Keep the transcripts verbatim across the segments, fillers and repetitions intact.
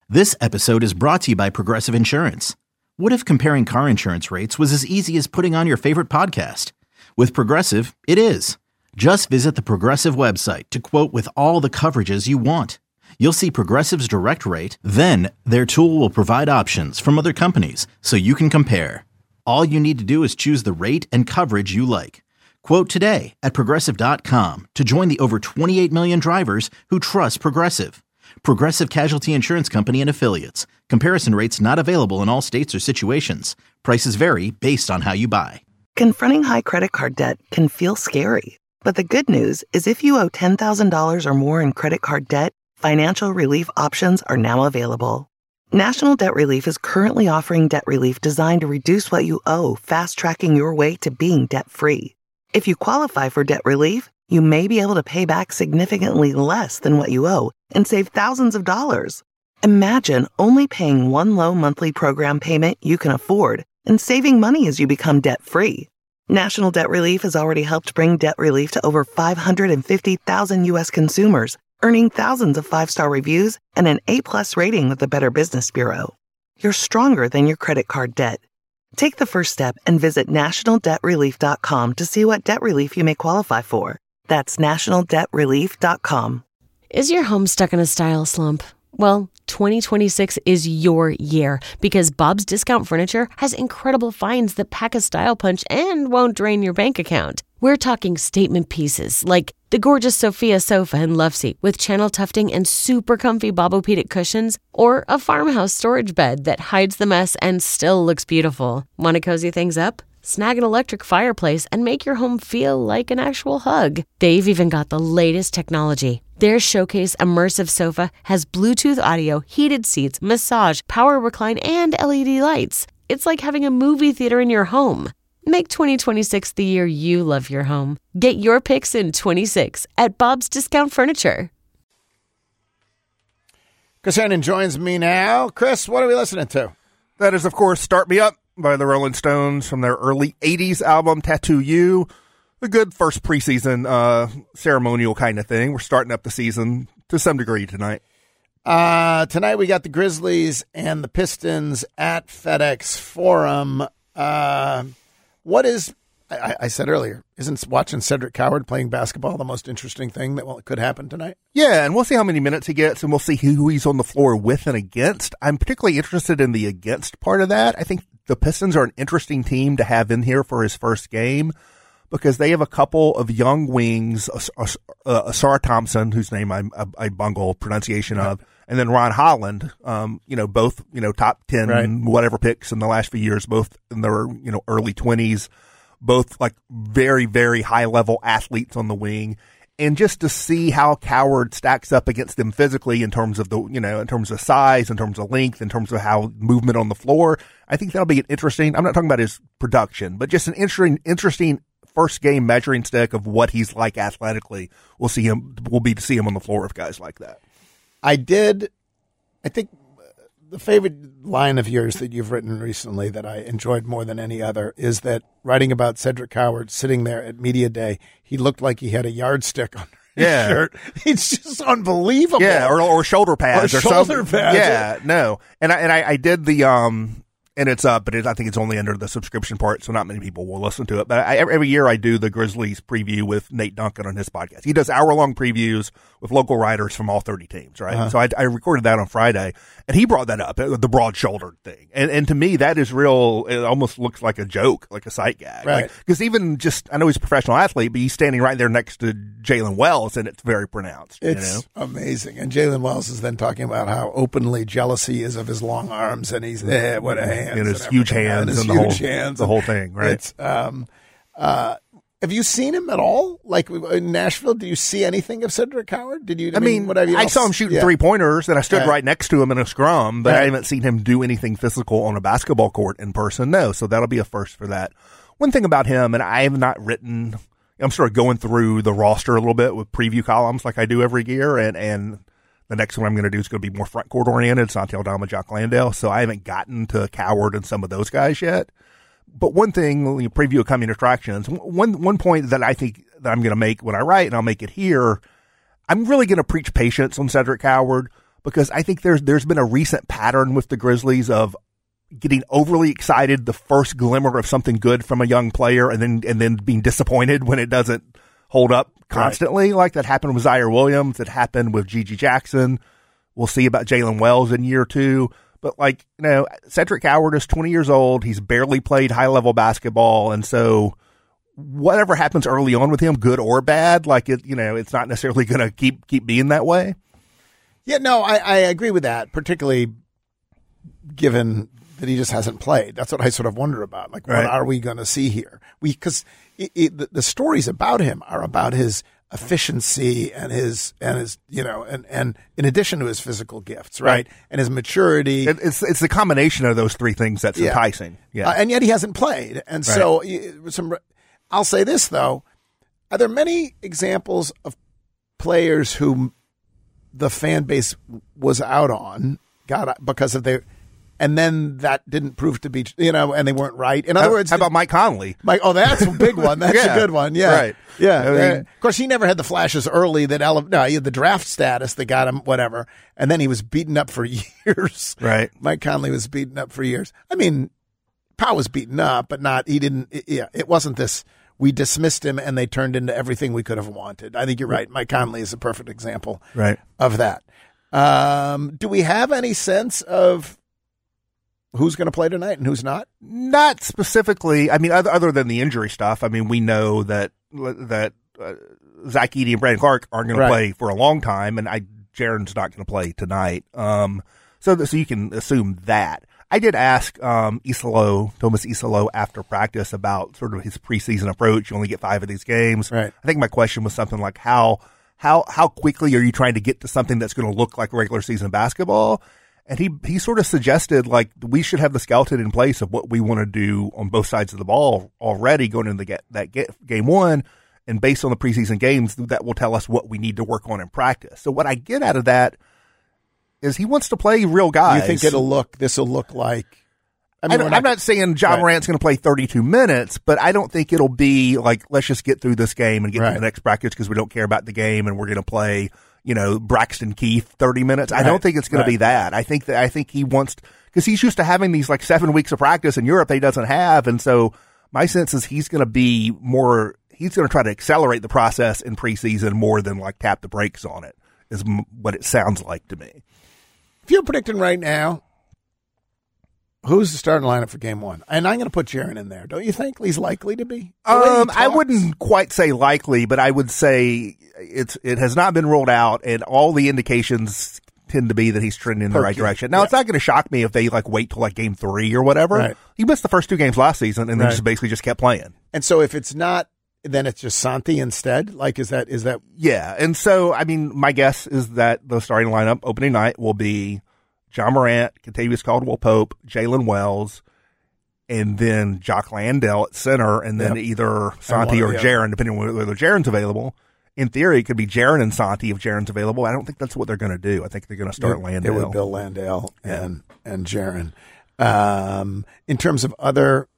This episode is brought to you by Progressive Insurance. What if comparing car insurance rates was as easy as putting on your favorite podcast? With Progressive, it is. Just visit the Progressive website to quote with all the coverages you want. You'll see Progressive's direct rate, then their tool will provide options from other companies so you can compare. All you need to do is choose the rate and coverage you like. Quote today at progressive dot com to join the over twenty-eight million drivers who trust Progressive. Progressive Casualty Insurance Company and Affiliates. Comparison rates not available in all states or situations. Prices vary based on how you buy. Confronting high credit card debt can feel scary. But the good news is if you owe ten thousand dollars or more in credit card debt, financial relief options are now available. National Debt Relief is currently offering debt relief designed to reduce what you owe, fast-tracking your way to being debt-free. If you qualify for debt relief, you may be able to pay back significantly less than what you owe and save thousands of dollars. Imagine only paying one low monthly program payment you can afford and saving money as you become debt-free. National Debt Relief has already helped bring debt relief to over five hundred fifty thousand U S consumers, earning thousands of five-star reviews and an A-plus rating with the Better Business Bureau. You're stronger than your credit card debt. Take the first step and visit national debt relief dot com to see what debt relief you may qualify for. That's national debt relief dot com. Is your home stuck in a style slump? Well, twenty twenty-six is your year because Bob's Discount Furniture has incredible finds that pack a style punch and won't drain your bank account. We're talking statement pieces like the gorgeous Sophia sofa and love seat with channel tufting and super comfy Bobopedic cushions, or a farmhouse storage bed that hides the mess and still looks beautiful. Want to cozy things up? Snag an electric fireplace and make your home feel like an actual hug. They've even got the latest technology. Their Showcase Immersive Sofa has Bluetooth audio, heated seats, massage, power recline, and L E D lights. It's like having a movie theater in your home. Make twenty twenty-six the year you love your home. Get your picks in twenty-six at Bob's Discount Furniture. Chris Herndon joins me now. Chris, what are we listening to? That is, of course, Start Me Up by the Rolling Stones from their early eighties album, Tattoo You. A good first preseason uh, ceremonial kind of thing. We're starting up the season to some degree tonight. Uh, tonight we got the Grizzlies and the Pistons at FedEx Forum. Uh, what is, I, I said earlier, isn't watching Cedric Coward playing basketball the most interesting thing that well, could happen tonight? Yeah, and we'll see how many minutes he gets, and we'll see who he's on the floor with and against. I'm particularly interested in the against part of that. I think the Pistons are an interesting team to have in here for his first game, because they have a couple of young wings, uh, uh, Asar Thompson, whose name I, I, I bungle pronunciation of, and then Ron Holland, um, you know, both, you know, top ten, right, whatever picks in the last few years, both in their, you know, early twenties, both like very, very high level athletes on the wing. And just to see how Coward stacks up against them physically in terms of the, you know, in terms of size, in terms of length, in terms of how movement on the floor, I think that'll be an interesting, I'm not talking about his production, but just an interesting, interesting first game measuring stick of what he's like athletically. We'll see him, we'll be to see him on the floor with guys like that. I did, I think the favorite line of yours that you've written recently that I enjoyed more than any other is that writing about Cedric Coward sitting there at media day, he looked like he had a yardstick on his yeah. shirt. It's just unbelievable. Yeah, or, or shoulder pads or, or shoulder something. pads. Yeah, no. And I, and I, I did the, um, and it's up, but it, I think it's only under the subscription part, so not many people will listen to it. But I, every year I do the Grizzlies preview with Nate Duncan on his podcast. He does hour-long previews with local writers from all thirty teams, right? Uh-huh. So I, I recorded that on Friday, and he brought that up, the broad-shouldered thing. And, and to me, that is real. It almost looks like a joke, like a sight gag. Right. Because like, even just, I know he's a professional athlete, but he's standing right there next to Jalen Wells, and it's very pronounced. It's you know? amazing. And Jalen Wells is then talking about how openly jealous he is of his long arms, and he's, eh, what a hand. And his huge hands. And his and huge the whole, hands. The whole thing, right? It's, um, uh, have you seen him at all? Like in Nashville, do you see anything of Cedric Coward? Did you? I, I mean, mean, what have you I else? saw him shooting yeah. three pointers, and I stood right. right next to him in a scrum, but right. I haven't seen him do anything physical on a basketball court in person. No, so that'll be a first for that. One thing about him, and I have not written, I'm sort of going through the roster a little bit with preview columns like I do every year, and and. The next one I'm going to do is going to be more front court oriented. It's Santi Aldama, Jock Landale. So I haven't gotten to Coward and some of those guys yet. But one thing, when you preview coming attractions, one, one point that I think that I'm going to make when I write, and I'll make it here, I'm really going to preach patience on Cedric Coward, because I think there's there's been a recent pattern with the Grizzlies of getting overly excited the first glimmer of something good from a young player, and then and then being disappointed when it doesn't hold up constantly. Right. Like that happened with Zaire Williams. It happened with Gigi Jackson. We'll see about Jalen Wells in year two. But, like, you know, Cedric Howard is twenty years old. He's barely played high-level basketball. And so whatever happens early on with him, good or bad, like, it, you know, it's not necessarily going to keep keep being that way. Yeah, no, I, I agree with that, particularly given that he just hasn't played. That's what I sort of wonder about. Like, Right. what are we going to see here? We Because the, the stories about him are about his efficiency and his and his you know and and in addition to his physical gifts, right, Right. and his maturity. It, it's it's the combination of those three things that's Yeah. enticing. Yeah, Uh, and yet he hasn't played. And so y- some I'll say this though, are there many examples of players who the fan base was out on got because of their and then that didn't prove to be, you know, and they weren't right. In other how, words, how about Mike Conley? Mike, oh, that's a big one. That's Yeah. a good one. Yeah. Right. Yeah. I mean- Uh, of course, he never had the flashes early that ele- no, he had the draft status that got him whatever. And then he was beaten up for years. Right. Mike Conley was beaten up for years. I mean, Powell was beaten up, but not, he didn't, it, yeah, it wasn't this, we dismissed him and they turned into everything we could have wanted. I think you're right. Mike Conley is a perfect example Right. of that. Um, do we have any sense of who's going to play tonight and who's not? Not specifically. I mean, other, other than the injury stuff. I mean, we know that that uh, Zach Edey and Brandon Clark aren't going Right. to play for a long time, and I Jaren's not going to play tonight. Um, so so you can assume that. I did ask um, Isalo, Thomas Isalo, after practice about sort of his preseason approach. You only get five of these games. Right. I think my question was something like how how how quickly are you trying to get to something that's going to look like regular season basketball? And he, he sort of suggested, like, we should have the skeleton in place of what we want to do on both sides of the ball already going into the get, that get, game one. And based on the preseason games, that will tell us what we need to work on in practice. So what I get out of that is he wants to play real guys. You think it'll look, this will look like, I I mean, don't, we're I'm not saying John Right. Morant's going to play thirty-two minutes, but I don't think it'll be like, let's just get through this game and get Right. to the next practice because we don't care about the game and we're going to play, you know, Braxton Keith thirty minutes. I Right. don't think it's going Right. to be that. I think that, I think he wants, because he's used to having these like seven weeks of practice in Europe that he doesn't have. And so my sense is he's going to be more, he's going to try to accelerate the process in preseason more than like tap the brakes on it, is m- what it sounds like to me. if you're predicting right now, who's the starting lineup for game one? And I'm going to put Jaren in there. Don't you think he's likely to be? The way he Um, I talks? wouldn't quite say likely, but I would say it's it has not been ruled out, and all the indications tend to be that he's trending in the right Perky. direction. Now, Yeah. it's not going to shock me if they like wait till like game three or whatever. Right. He missed the first two games last season, and then Right. just basically just kept playing. And so if it's not, then it's just Santi instead? Like, is that, is that, Yeah, and so I mean, my guess is that the starting lineup opening night will be John Morant, Kentavious Caldwell-Pope, Jalen Wells, and then Jock Landale at center, and then Yep. either Santi one or or the Jaren, depending on whether Jaren's available. In theory, it could be Jaren and Santi if Jaren's available. I don't think that's what they're going to do. I think they're going to start it, Landale. it would Bill Landale and, and Jaren. Um, in terms of other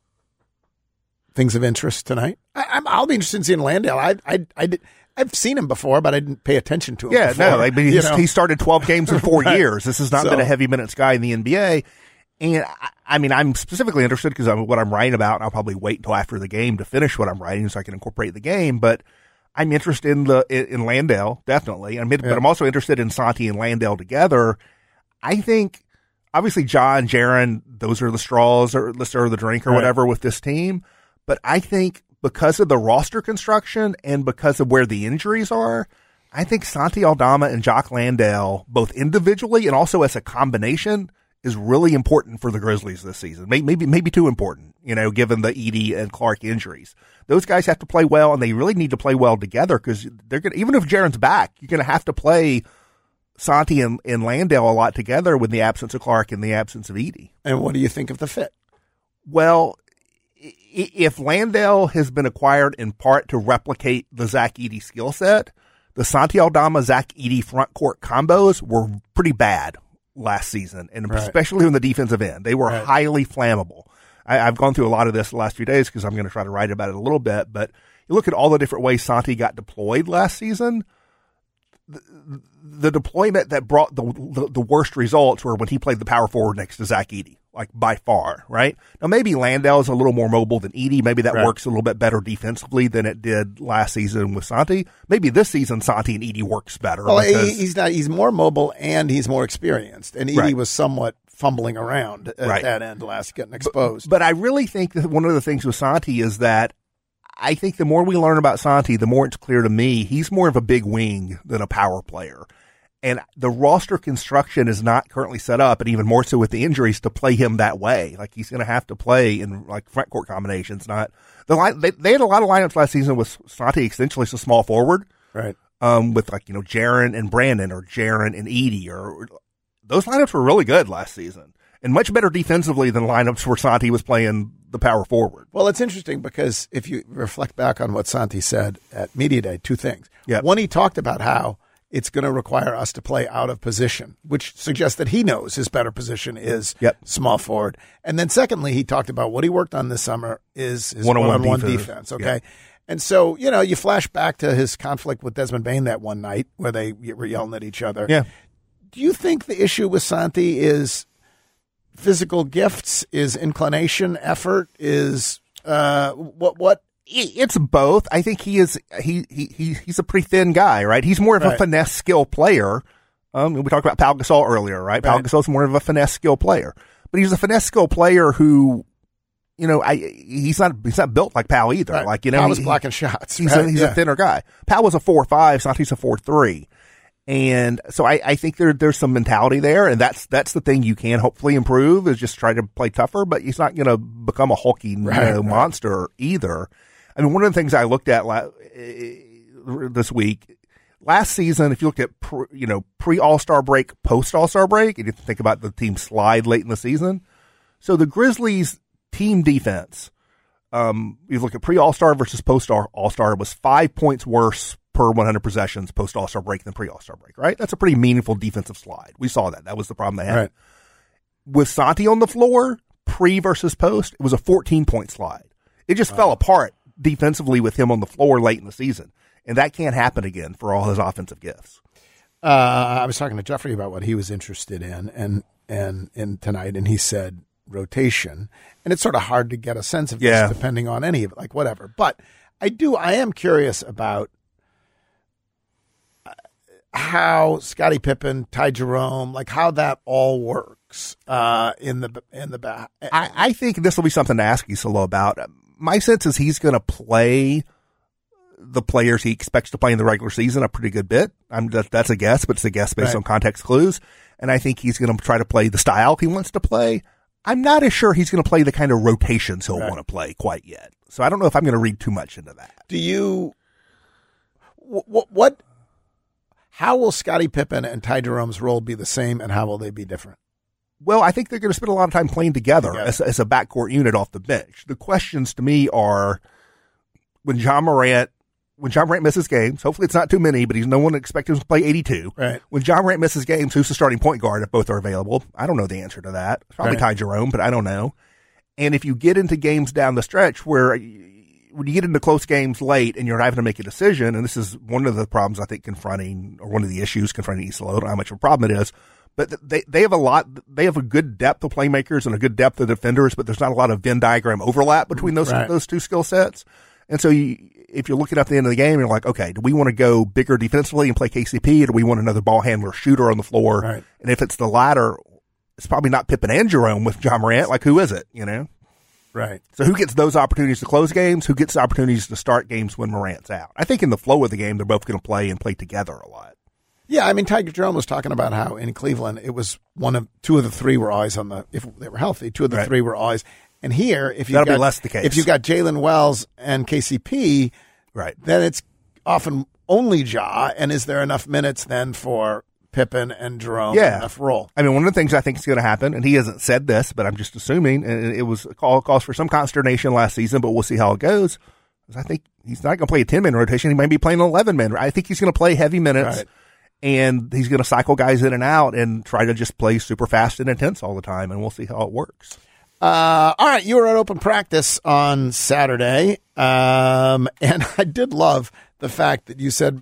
things of interest tonight, I, I'm, I'll be interested in seeing Landale. I, I, I did, I've seen him before, but I didn't pay attention to him. Yeah, before, no, I mean, you he's, know? he started twelve games in four Right. years. This has not So- been a heavy minutes guy in the N B A. And I, I mean, I'm specifically interested because I'm what I'm writing about, and I'll probably wait until after the game to finish what I'm writing so I can incorporate the game. But I'm interested in the in, in Landale, definitely. I mean, Yeah. but I'm also interested in Santi and Landale together. I think, obviously, John, Jaren, those are the straws or the stir of the drink or Right. whatever with this team. But I think because of the roster construction and because of where the injuries are, I think Santi Aldama and Jock Landale, both individually and also as a combination, is really important for the Grizzlies this season. Maybe, maybe, maybe too important, you know, given the Edey and Clark injuries. Those guys have to play well, and they really need to play well together because they're going to, even if Jaren's back, you're going to have to play Santi and, and Landale a lot together with the absence of Clark and the absence of Edey. And what do you think of the fit? Well, i- if Landale has been acquired in part to replicate the Zach Edey skill set, the Santi Aldama Zach Edey front court combos were pretty bad last season, and Right. especially on the defensive end. They were Right. highly flammable. I, I've gone through a lot of this the last few days because I'm going to try to write about it a little bit, but you look at all the different ways Santi got deployed last season, the, the deployment that brought the, the the worst results were when he played the power forward next to Zach Edey, like by far, right? Now maybe Landale's a little more mobile than Edey. Maybe that right. works a little bit better defensively than it did last season with Santi. Maybe this season Santi and Edey works better. Well, because, he's not. He's more mobile and he's more experienced. And Edey right. was somewhat fumbling around at right. that end last, getting exposed. But, but I really think that one of the things with Santi is that I think the more we learn about Santi, the more it's clear to me he's more of a big wing than a power player. And the roster construction is not currently set up, and even more so with the injuries, to play him that way. Like, he's going to have to play in like front court combinations. Not the line. They, they had a lot of lineups last season with Santi essentially as a small forward, right? Um, with like you know Jaren and Brandon or Jaren and Edey, or those lineups were really good last season and much better defensively than lineups where Santi was playing the power forward. Well, it's interesting because if you reflect back on what Santi said at Media Day, two things. Yep. One, he talked about how it's going to require us to play out of position, which suggests that he knows his better position is yep. small forward. And then secondly, he talked about what he worked on this summer is his one-on-one, one-on-one defense. defense. Okay. Yep. And so, you know, you flash back to his conflict with Desmond Bain that one night where they were yelling at each other. Yeah. Do you think the issue with Santi is physical gifts, is inclination, effort, is uh, what what? It's both. I think he is. He he he he's a pretty thin guy, right? He's more of right. a finesse skill player. Um, we talked about Pau Gasol earlier, right? Pau right. Gasol's more of a finesse skill player, but he's a finesse skill player who, you know, I he's not he's not built like Pau either. Right. Like you know, Pau was he, blocking shots. He's right? a, he's yeah. a thinner guy. Pau was a four five. Santi's a four three. And so I, I think there there's some mentality there, and that's that's the thing you can hopefully improve is just try to play tougher. But he's not going to become a hulking right, you know, right. monster either. I mean, one of the things I looked at la- this week, last season, if you looked at pre, you know pre All Star break, post All Star break, and you think about the team slide late in the season, so the Grizzlies team defense, um, you look at pre All Star versus post All Star, was five points worse per one hundred possessions post All Star break than pre All Star break. Right, that's a pretty meaningful defensive slide. We saw that. That was the problem they had right. with Santi on the floor. Pre versus post, it was a fourteen point slide. It just wow. fell apart defensively with him on the floor late in the season. And that can't happen again for all his offensive gifts. Uh, I was talking to Jeffrey about what he was interested in and, and, in tonight, and he said rotation. And it's sort of hard to get a sense of yeah. this depending on any of it, like whatever. But I do, I am curious about how Scottie Pippen, Ty Jerome, like how that all works uh, in the in the back. I, I think this will be something to ask Isola about. My sense is he's going to play the players he expects to play in the regular season a pretty good bit. I'm that, that's a guess, but it's a guess based right. on context clues. And I think he's going to try to play the style he wants to play. I'm not as sure he's going to play the kind of rotations he'll right. want to play quite yet. So I don't know if I'm going to read too much into that. Do you? What? what how will Scottie Pippen and Ty Jerome's role be the same, and how will they be different? Well, I think they're going to spend a lot of time playing together yeah. as, as a backcourt unit off the bench. The questions to me are when John Morant, when John Morant misses games, hopefully it's not too many, but he's no one expects him to play eighty-two. Right. When John Morant misses games, who's the starting point guard if both are available? I don't know the answer to that. It's probably right. Ty Jerome, but I don't know. And if you get into games down the stretch where when you get into close games late and you're having to make a decision, and this is one of the problems I think confronting, or one of the issues confronting Isola, I don't know how much of a problem it is, but they they have a lot, they have a good depth of playmakers and a good depth of defenders, but there's not a lot of Venn diagram overlap between those right. those two skill sets. And so you, if you're looking at the end of the game, you're like, okay, do we want to go bigger defensively and play K C P, or do we want another ball handler shooter on the floor? Right. And if it's the latter, it's probably not Pippen and Jerome with John Morant. Like, who is it, you know? Right. So who gets those opportunities to close games? Who gets opportunities to start games when Morant's out? I think in the flow of the game, they're both going to play and play together a lot. Yeah, I mean, Ty Jerome was talking about how in Cleveland it was one of two of the three were always on the if they were healthy. Two of the right. three were always, and here if you that'll got, be less the case. If you got Jalen Wells and K C P, right, then it's often only Ja. And is there enough minutes then for Pippen and Jerome? Yeah, enough role. I mean, one of the things I think is going to happen, and he hasn't said this, but I'm just assuming, and it was a call cause for some consternation last season, but we'll see how it goes. I think he's not going to play a ten man rotation. He might be playing an eleven man. I think he's going to play heavy minutes. Right. And he's going to cycle guys in and out and try to just play super fast and intense all the time, and we'll see how it works. Uh, all right, you were at open practice on Saturday, um, and I did love the fact that you said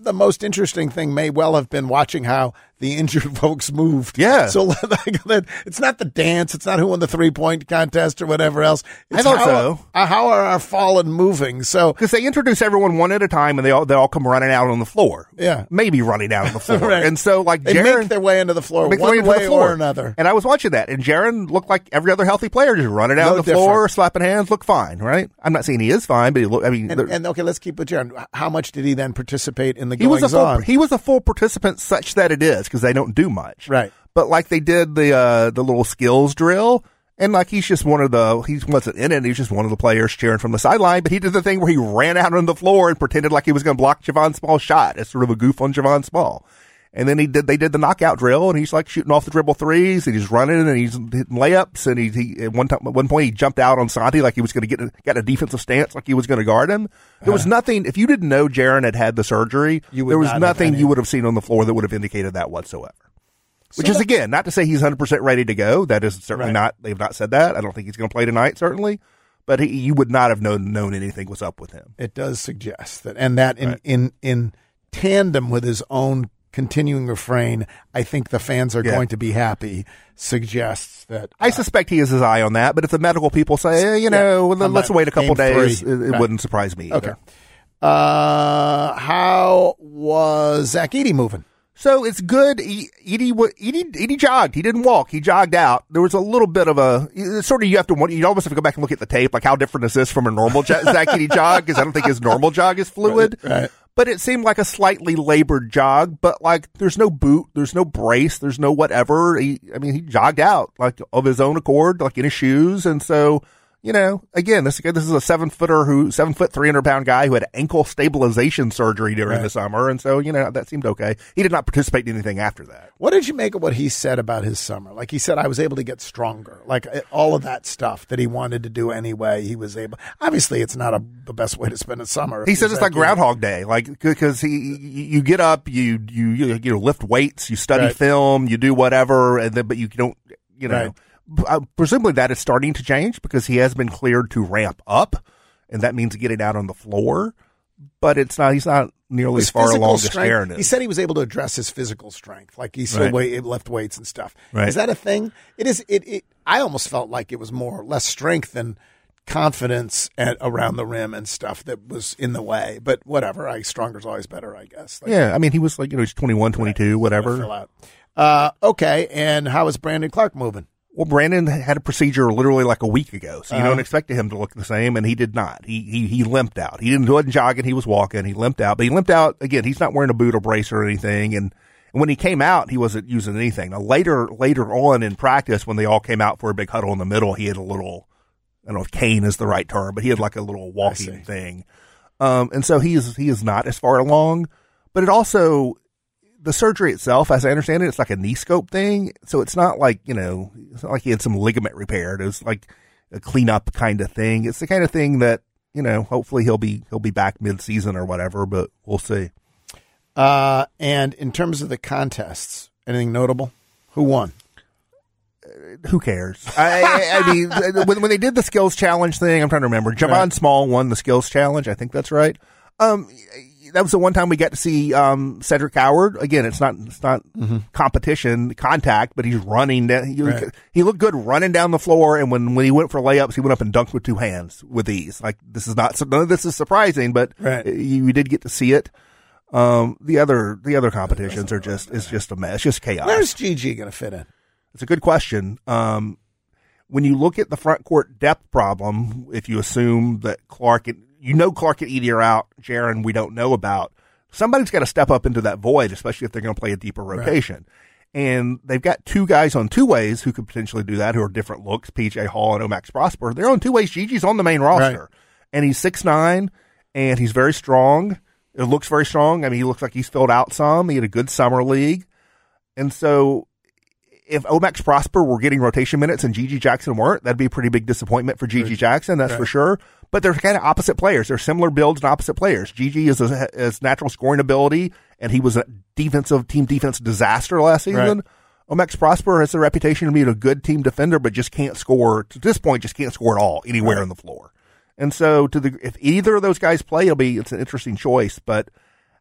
the most interesting thing may well have been watching how the injured folks moved. Yeah. So like, it's not the dance. It's not who won the three-point contest or whatever else. It's I thought how, so. Uh, how are our fallen moving? So because they introduce everyone one at a time, and they all they all come running out on the floor. Yeah. Maybe running out on the floor. Right. And so, like, they Jaren, make their way into the floor make their one into way the floor. or another. And I was watching that, and Jaren looked like every other healthy player, just running out No on the different. floor, slapping hands, looked fine, right? I'm not saying he is fine, but he look. I mean, And, and okay, let's keep with Jaron. How much did he then participate in the he was a goings full, on? he was a full participant, such that it is because they don't do much, Right. But like they did the uh, the little skills drill, and like he's just one of the he wasn't in it. He's just one of the players cheering from the sideline. But he did the thing where he ran out on the floor and pretended like he was going to block Javon Small's shot. It's sort of a goof on Javon Small. And then he did they did the knockout drill, and he's like shooting off the dribble threes, and he's running and he's hitting layups, and he, he at one time at one point he jumped out on Santi like he was going to get a, get a defensive stance like he was going to guard him. There was nothing. If you didn't know Jaren had had the surgery, You would there was not have nothing any- you would have seen on the floor that would have indicated that whatsoever. Which So is that- again not to say he's one hundred percent ready to go. That is certainly Right. not. They've not said that. I don't think he's going to play tonight. Certainly, but he, you would not have known known anything was up with him. It does suggest that, and that in Right. in in tandem with his own continuing refrain, I think the fans are Yeah. going to be happy. Suggests that I suspect he has his eye on that. But if the medical people say, eh, you know, I'm let's not- wait a couple game days, three. it, it Right. wouldn't surprise me either. okay. Uh, how was Zach Edey moving? So it's good. E- Edey, wa- Edey, Edey jogged. He didn't walk. He jogged out. There was a little bit of a it's sort of you have to you almost have to go back and look at the tape. Like how different is this from a normal jo- Zach Edey jog? Because I don't think his normal jog is fluid. Right, right. But it seemed like a slightly labored jog. But like there's no boot, there's no brace, there's no whatever. He, I mean, he jogged out like of his own accord, like in his shoes, and so. You know, again, this this is a seven footer who seven foot three hundred pound guy who had ankle stabilization surgery during Right. the summer, and so you know that seemed okay. He did not participate in anything after that. What did you make of what he said about his summer? Like he said, I was able to get stronger. Like uh, all of that stuff that he wanted to do anyway, he was able. Obviously, it's not a, the best way to spend a summer. if He you're says it's Zach like Edey. Groundhog Day, like because he you get up, you you you know, lift weights, you study Right. film, you do whatever, and then but you don't you know. Right. Uh, presumably that is starting to change because he has been cleared to ramp up, and that means getting out on the floor. But it's not. He's not nearly His as far physical along as strength- Aaron is. He said he was able to address his physical strength, like he still Right. weigh, lift weights and stuff. Right. Is that a thing? It is. It, it. I almost felt like it was more less strength than confidence at, around the rim and stuff that was in the way. But whatever. I stronger's always better, I guess. Like, Yeah, I mean he was like you know he's twenty-one, twenty-two, fill whatever. out. Uh, okay, and how is Brandon Clark moving? Well, Brandon had a procedure literally like a week ago, so you Uh-huh. don't expect him to look the same, and he did not. He he he limped out. He didn't wasn't jogging. He was walking. He limped out, but he limped out again. He's not wearing a boot or brace or anything, and, and when he came out, he wasn't using anything. Now later later on in practice, when they all came out for a big huddle in the middle, he had a little I don't know if cane is the right term, but he had like a little see. walking thing, um, and so he is he is not as far along, but it also. The surgery itself, as I understand it, it's like a knee scope thing. So it's not like, you know, it's not like he had some ligament repaired. It was like a cleanup kind of thing. It's the kind of thing that, you know, hopefully he'll be, he'll be back mid season or whatever, but we'll see. Uh, and in terms of the contests, anything notable? Who won? Who cares? I, I, I mean, when, when they did the skills challenge thing, I'm trying to remember. Javon Right. Small won the skills challenge. I think that's right. Um, that was the one time we got to see um, Cedric Howard. Again, it's not it's not Mm-hmm. competition contact, but he's running. Down, he, Right. he looked good running down the floor, and when, when he went for layups, he went up and dunked with two hands with ease. Like this is not none of this is surprising, but Right. you, you did get to see it. Um, the other the other competitions are just it's just a mess, just chaos. Where's Gigi going to fit in? It's a good question. Um, when you look at the front court depth problem, if you assume that Clark, and, you know Clark and Edey are out, Jaren we don't know about, somebody's got to step up into that void, especially if they're going to play a deeper rotation. Right. And they've got two guys on two ways who could potentially do that, who are different looks, P J Hall and Omax Prosper. They're on two ways. Gigi's on the main roster. Right. And he's six nine, and he's very strong. It looks very strong. I mean, he looks like he's filled out some. He had a good summer league. And so if Omax Prosper were getting rotation minutes and Gigi Jackson weren't, that'd be a pretty big disappointment for Gigi Right. Jackson, that's Right. for sure. But they're kind of opposite players. They're similar builds and opposite players. Gigi is a, is natural scoring ability, and he was a defensive team defense disaster last season. Right. Omax Prosper has the reputation of being a good team defender, but just can't score to this point. Just can't score at all anywhere Right. on the floor. And so, to the if either of those guys play, it'll be it's an interesting choice. But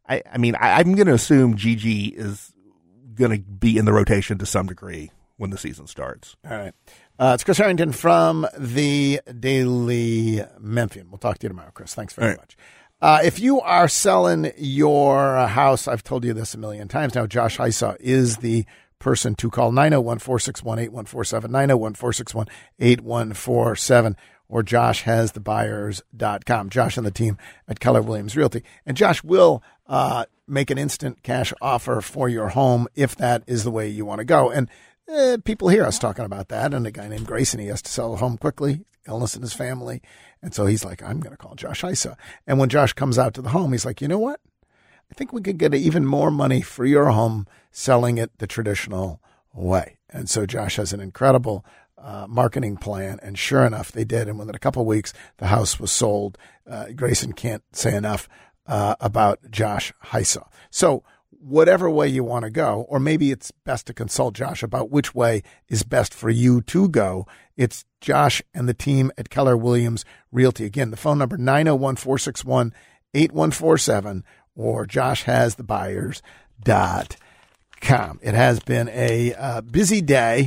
I, I mean, I, I'm going to assume Gigi is going to be in the rotation to some degree when the season starts. All right. Uh, it's Chris Harrington from the Daily Memphian. We'll talk to you tomorrow, Chris. Thanks very right. much. Uh, if you are selling your house, I've told you this a million times now, Josh Hysaw is the person to call. Nine oh one, four six one, eight one four seven, nine oh one, four six one, eight one four seven, or josh has the buyers dot com. Josh and the team at Keller Williams Realty. And Josh will uh, make an instant cash offer for your home if that is the way you want to go. And uh, people hear us talking about that. And a guy named Grayson, he has to sell a home quickly, illness in his family. And so he's like, I'm going to call Josh Hysaw. And when Josh comes out to the home, he's like, you know what? I think we could get even more money for your home selling it the traditional way. And so Josh has an incredible uh, marketing plan. And sure enough, they did. And within a couple of weeks, the house was sold. Uh, Grayson can't say enough uh, about Josh Hysaw. So whatever way you want to go, or maybe it's best to consult Josh about which way is best for you to go. It's Josh and the team at Keller Williams Realty. Again, the phone number nine oh one, four six one, eight one four seven or josh has the buyers dot com. It has been a uh, busy day,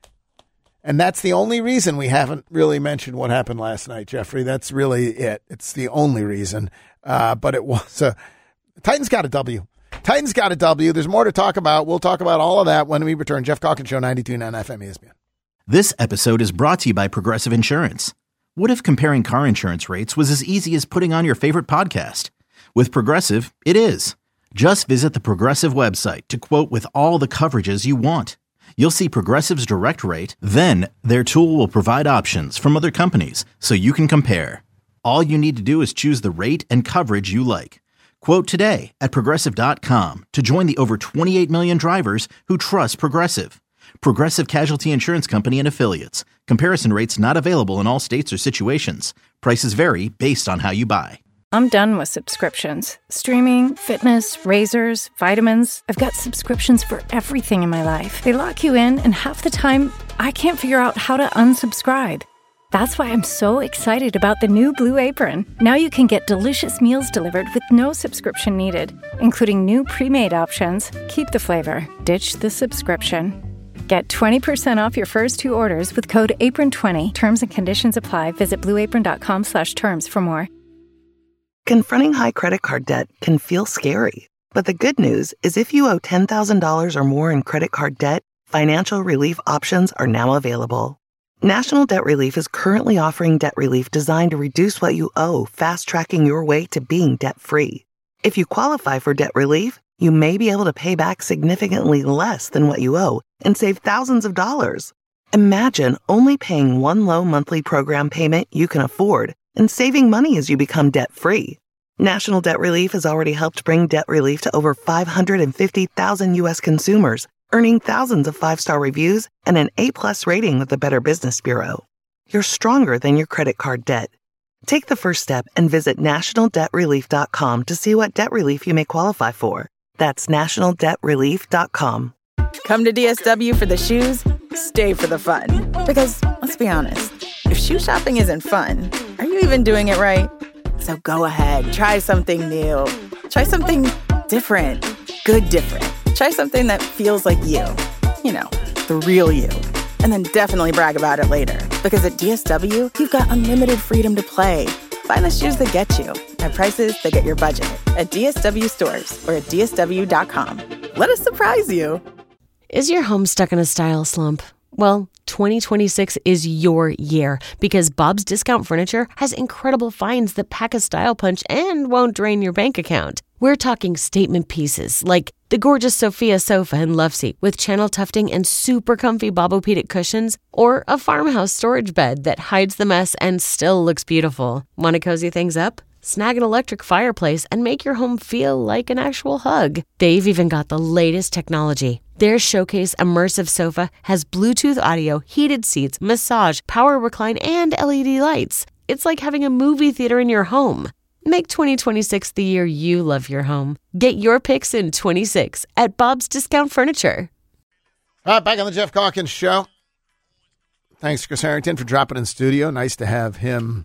and that's the only reason we haven't really mentioned what happened last night, Jeffrey. That's really it. It's the only reason. Uh, but it was a Titans got a W. Titans got a W. There's more to talk about. We'll talk about all of that when we return. Jeff Calkins Show, ninety-two point nine F M E S P N. This episode is brought to you by Progressive Insurance. What if comparing car insurance rates was as easy as putting on your favorite podcast? With Progressive, it is. Just visit the Progressive website to quote with all the coverages you want. You'll see Progressive's direct rate, then their tool will provide options from other companies so you can compare. All you need to do is choose the rate and coverage you like. Quote today at Progressive dot com to join the over twenty-eight million drivers who trust Progressive. Progressive Casualty Insurance Company and Affiliates. Comparison rates not available in all states or situations. Prices vary based on how you buy. I'm done with subscriptions. Streaming, fitness, razors, vitamins. I've got subscriptions for everything in my life. They lock you in, and half the time, I can't figure out how to unsubscribe. That's why I'm so excited about the new Blue Apron. Now you can get delicious meals delivered with no subscription needed, including new pre-made options. Keep the flavor, ditch the subscription. Get twenty percent off your first two orders with code apron twenty. Terms and conditions apply. Visit blueapron.com slash terms for more. Confronting high credit card debt can feel scary. But the good news is if you owe ten thousand dollars or more in credit card debt, financial relief options are now available. National Debt Relief is currently offering debt relief designed to reduce what you owe, fast-tracking your way to being debt-free. If you qualify for debt relief, you may be able to pay back significantly less than what you owe and save thousands of dollars. Imagine only paying one low monthly program payment you can afford and saving money as you become debt-free. National Debt Relief has already helped bring debt relief to over five hundred fifty thousand U S consumers, earning thousands of five-star reviews and an A-plus rating with the Better Business Bureau. You're stronger than your credit card debt. Take the first step and visit national debt relief dot com to see what debt relief you may qualify for. That's national debt relief dot com. Come to D S W for the shoes, stay for the fun. Because, let's be honest, if shoe shopping isn't fun, are you even doing it right? So go ahead, try something new. Try something different. Good different. Try something that feels like you. You know, the real you. And then definitely brag about it later. Because at D S W, you've got unlimited freedom to play. Find the shoes that get you at prices that get your budget at D S W stores or at D S W dot com. Let us surprise you. Is your home stuck in a style slump? Well, twenty twenty-six is your year because Bob's Discount Furniture has incredible finds that pack a style punch and won't drain your bank account. We're talking statement pieces like the gorgeous Sophia sofa and love seat with channel tufting and super comfy Bobopedic cushions, or a farmhouse storage bed that hides the mess and still looks beautiful. Want to cozy things up? Snag an electric fireplace and make your home feel like an actual hug. They've even got the latest technology. Their Showcase Immersive Sofa has Bluetooth audio, heated seats, massage, power recline, and L E D lights. It's like having a movie theater in your home. Make twenty twenty-six the year you love your home. Get your picks in twenty-six at Bob's Discount Furniture. All right, back on the Jeff Calkins Show. Thanks, Chris Harrington, for dropping in studio. Nice to have him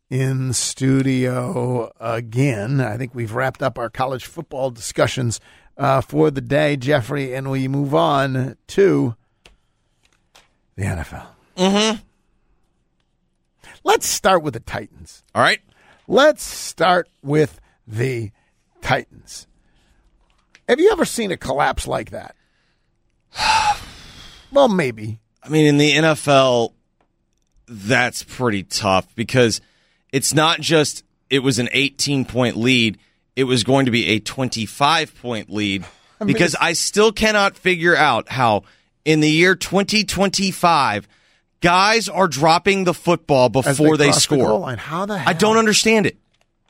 in studio again. I think we've wrapped up our college football discussions uh, for the day, Jeffrey, and we move on to the N F L. Mm-hmm. Let's start with the Titans. All right. Let's start with the Titans. Have you ever seen a collapse like that? Well, maybe. I mean, in the N F L, that's pretty tough because it's not just it was an eighteen-point lead. It was going to be a twenty-five-point lead I mean, because I still cannot figure out how in the year twenty twenty-five, guys are dropping the football before they, they cross score. The goal line. How the hell? I don't understand it.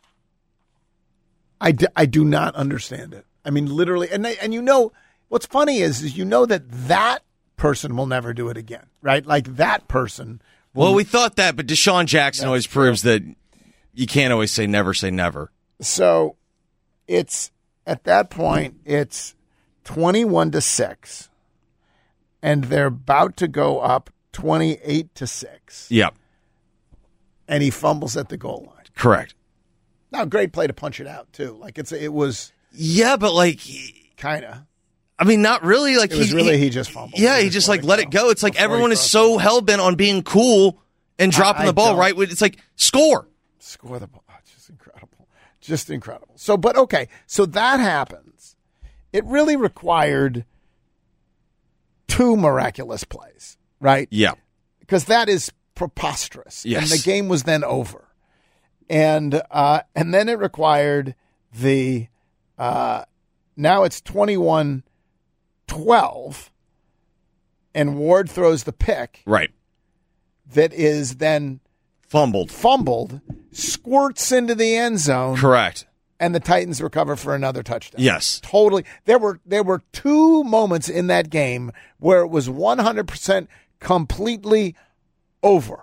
I, d- I do not understand it. I mean, literally. And, they, and you know, what's funny is, is you know that that person will never do it again, right? Like that person. Well, we thought that, but Deshaun Jackson always true. proves that you can't always say never say never. So it's at that point, it's twenty-one to six, and they're about to go up twenty-eight to six. Yep. And he fumbles at the goal line. Correct. Now, great play to punch it out, too. Like, it's it was Yeah, but like, kind of. I mean, not really. Like It was he, really, he, he just fumbled. Yeah, he just like let it go. It's like Before he everyone is crossed so the hell bent on being cool and dropping I the ball, don't- right? It's like score. Score the ball. Oh, just incredible. Just incredible. So, but okay. So that happens. It really required two miraculous plays, right? Yeah. Because that is preposterous. Yes. And the game was then over. And uh, and then it required the uh, now it's twenty-one twelve, and Ward throws the pick Right. that is then Fumbled. fumbled, squirts into the end zone, Correct. and the Titans recover for another touchdown. Yes. Totally. There were there were two moments in that game where it was one hundred percent completely over.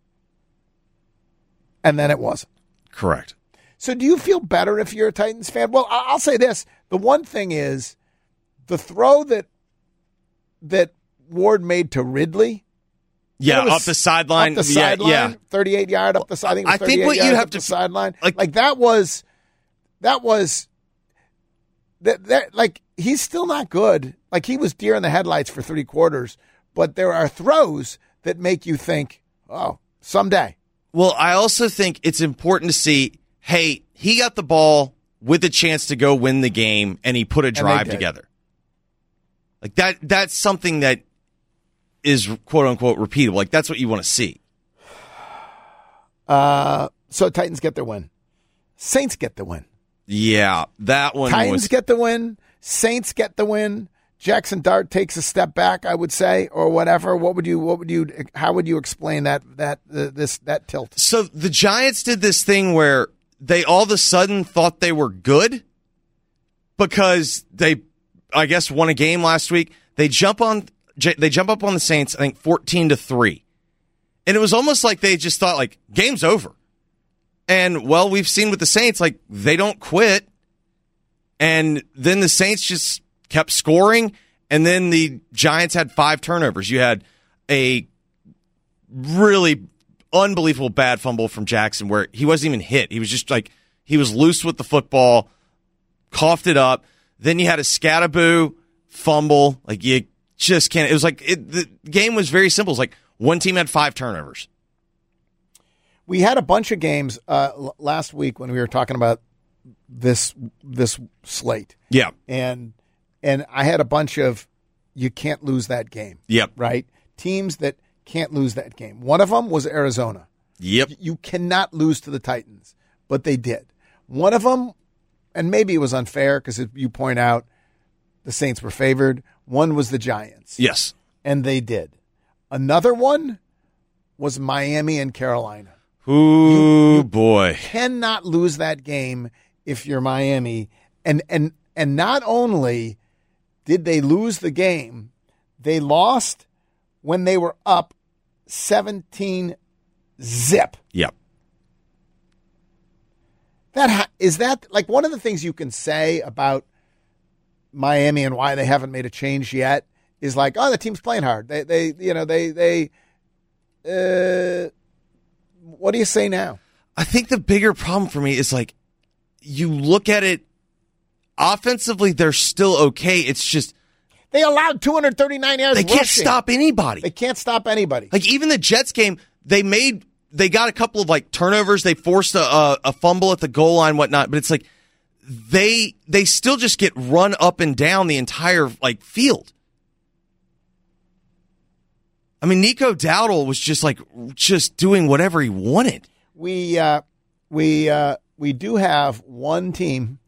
And then it wasn't. Correct. So do you feel better if you're a Titans fan? Well, I- I'll say this. The one thing is the throw that that Ward made to Ridley. Yeah, It was up the sideline. Up the yeah, sideline, yeah. thirty-eight yard up the side. I think, it was I think what thirty-eight you'd yards have up to- the sideline. like- Like, that was that was that, that like he's still not good. Like he was deer in the headlights for three quarters, but there are throws that make you think, oh, someday. Well, I also think it's important to see, hey, he got the ball with a chance to go win the game, and he put a they drive did. together. Like that. That's something that is quote unquote repeatable. Like that's what you want to see. Uh, so Titans get their win. Saints get the win. Yeah, that one Titans was. get the win. Saints get the win. Jackson Dart takes a step back, I would say, or whatever. What would you? What would you? How would you explain that? That uh, this that tilt? So the Giants did this thing where they all of a sudden thought they were good because they, I guess, won a game last week. They jump on, they jump up on the Saints, I think fourteen to three, and it was almost like they just thought like game's over. And well, we've seen with the Saints, like they don't quit, and then the Saints just kept scoring, and then the Giants had five turnovers. You had a really unbelievable bad fumble from Jackson where he wasn't even hit. He was just like, he was loose with the football, coughed it up. Then you had a Scatterboo fumble. Like you just can't, it was like, it, the game was very simple. It's like one team had five turnovers. We had a bunch of games uh, l- last week when we were talking about this this slate. Yeah. And and I had a bunch of you can't lose that game. Yep. Right? Teams that can't lose that game. One of them was Arizona. Yep. You cannot lose to the Titans, but they did. One of them, and maybe it was unfair because you point out the Saints were favored. One was the Giants. Yes. And they did. Another one was Miami and Carolina. Ooh, You- you boy. Cannot lose that game if you're Miami. And and and not only did they lose the game, they lost when they were up seventeen zip. Yep. That ha- is that like one of the things you can say about Miami and why they haven't made a change yet is like, oh, the team's playing hard. They they you know, they they uh what do you say now? I think the bigger problem for me is like, you look at it offensively, they're still okay. It's just they allowed two hundred thirty-nine yards. They can't rushing. stop anybody. They can't stop anybody. Like even the Jets game, they made they got a couple of like turnovers. They forced a, a, a fumble at the goal line, whatnot. But it's like they they still just get run up and down the entire like field. I mean, Nico Dowdle was just like just doing whatever he wanted. We uh, we uh, we do have one team,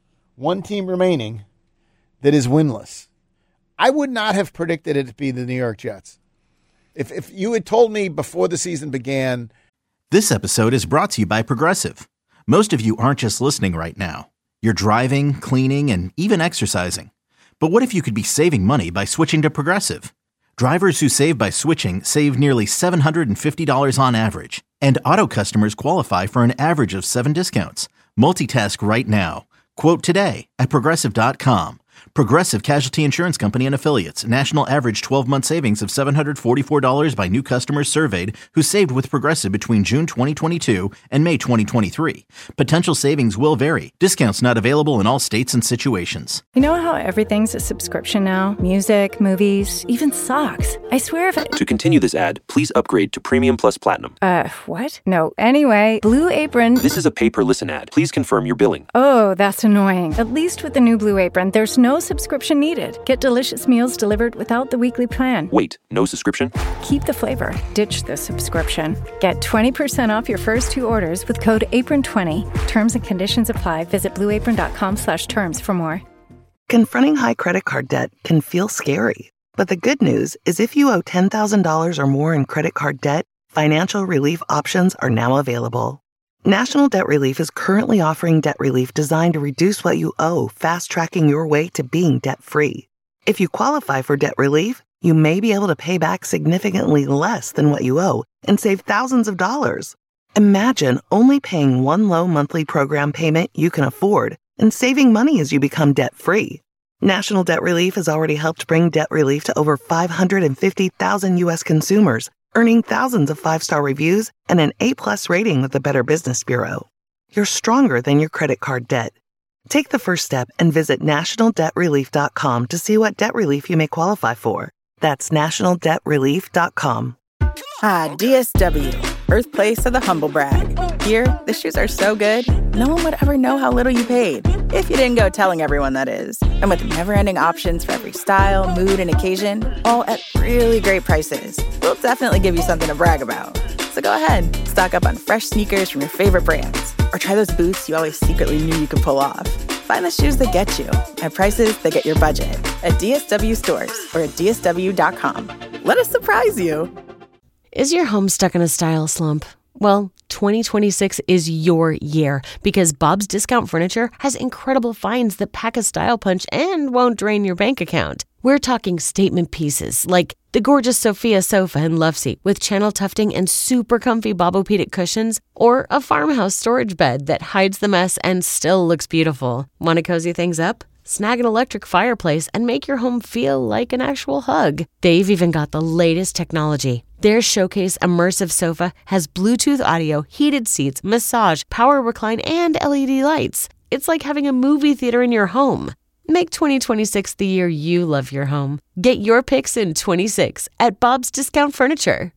one team remaining that is winless. I would not have predicted it to be the New York Jets. If if you had told me before the season began. This episode is brought to you by Progressive. Most of you aren't just listening right now. You're driving, cleaning, and even exercising. But what if you could be saving money by switching to Progressive? Drivers who save by switching save nearly seven hundred fifty dollars on average. And auto customers qualify for an average of seven discounts. Multitask right now. Quote today at Progressive dot com. Progressive Casualty Insurance Company and Affiliates. National average twelve-month savings of seven hundred forty-four dollars by new customers surveyed who saved with Progressive between June twenty twenty-two and May twenty twenty-three. Potential savings will vary. Discounts not available in all states and situations. You know how everything's a subscription now? Music, movies, even socks. I swear if I... To continue this ad, please upgrade to Premium Plus Platinum. Uh, what? No. Anyway, Blue Apron... This is a pay-per-listen ad. Please confirm your billing. Oh, that's annoying. At least with the new Blue Apron, there's no subscription needed. Get delicious meals delivered without the weekly plan. Wait, no subscription? Keep the flavor. Ditch the subscription. Get twenty percent off your first two orders with code apron twenty. Terms and conditions apply. Visit blueapron.com slash terms for more. Confronting high credit card debt can feel scary. But the good news is if you owe ten thousand dollars or more in credit card debt, financial relief options are now available. National Debt Relief is currently offering debt relief designed to reduce what you owe, fast-tracking your way to being debt-free. If you qualify for debt relief, you may be able to pay back significantly less than what you owe and save thousands of dollars. Imagine only paying one low monthly program payment you can afford and saving money as you become debt-free. National Debt Relief has already helped bring debt relief to over five hundred fifty thousand U S consumers, earning thousands of five-star reviews and an A-plus rating with the Better Business Bureau. You're stronger than your credit card debt. Take the first step and visit national debt relief dot com to see what debt relief you may qualify for. That's national debt relief dot com. Ah, D S W, birthplace of the humble brag. Here, the shoes are so good, no one would ever know how little you paid. If you didn't go telling everyone, that is. And with never-ending options for every style, mood, and occasion, all at really great prices, we'll definitely give you something to brag about. So go ahead, stock up on fresh sneakers from your favorite brands, or try those boots you always secretly knew you could pull off. Find the shoes that get you at prices that get your budget at D S W stores or at D S W dot com. Let us surprise you. Is your home stuck in a style slump? Well, twenty twenty-six is your year because Bob's Discount Furniture has incredible finds that pack a style punch and won't drain your bank account. We're talking statement pieces like the gorgeous Sophia sofa and love seat with channel tufting and super comfy Bobopedic cushions, or a farmhouse storage bed that hides the mess and still looks beautiful. Want to cozy things up? Snag an electric fireplace and make your home feel like an actual hug. They've even got the latest technology. Their Showcase Immersive Sofa has Bluetooth audio, heated seats, massage, power recline, and L E D lights. It's like having a movie theater in your home. Make twenty twenty-six the year you love your home. Get your picks in twenty-six at Bob's Discount Furniture.